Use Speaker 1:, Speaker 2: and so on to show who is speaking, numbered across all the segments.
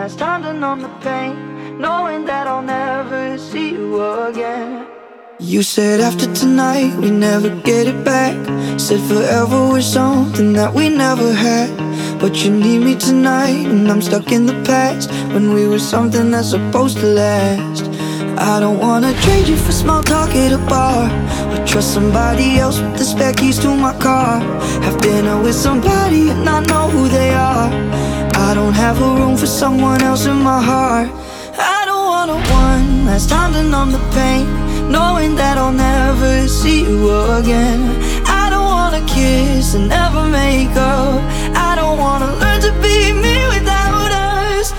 Speaker 1: last time to numb the pain, knowing that I'll never see you again. You said after tonight we never get it back. Said forever was something that we never had. But you need me tonight and I'm stuck in the past, when we were something that's supposed to last. I don't wanna trade you for small talk at a bar, or trust somebody else with the spare keys to my car. Have dinner with somebody and not know who they are. I don't have a room for someone else in my heart. I don't wanna one last time to numb the pain, knowing that I'll never see you again. I don't wanna kiss and never make up. I don't wanna learn to be me without us.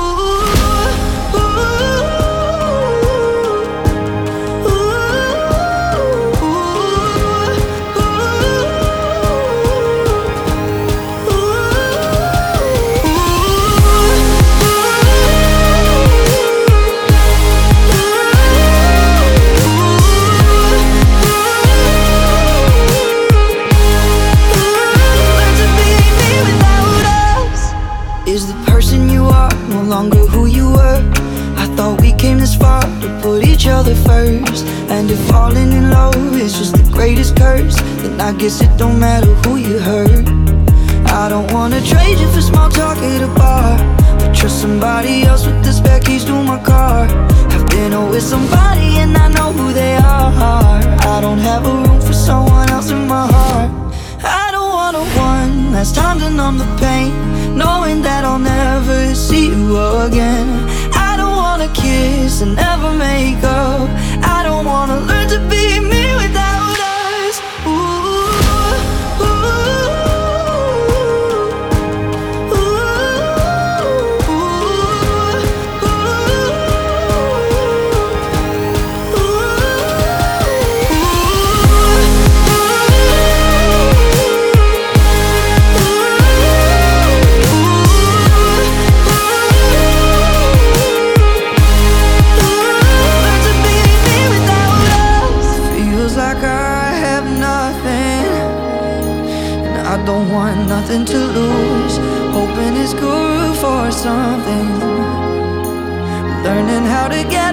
Speaker 1: Is the person you are no longer who you were? I thought we came this far to put each other first. And if falling in love is just the greatest curse, then I guess it don't matter who you hurt. I don't wanna trade you for small talk at a bar, but trust somebody else with the spare keys to my car. Have dinner with somebody and I know who they are. I don't have a room for someone else in my heart. I don't wanna one last time to numb the pain, knowing that I'll never see you again. I don't wanna kiss and never make up. I don't wanna learn to be me without us. I don't want nothing to lose, hoping it's good for something. Learning how to get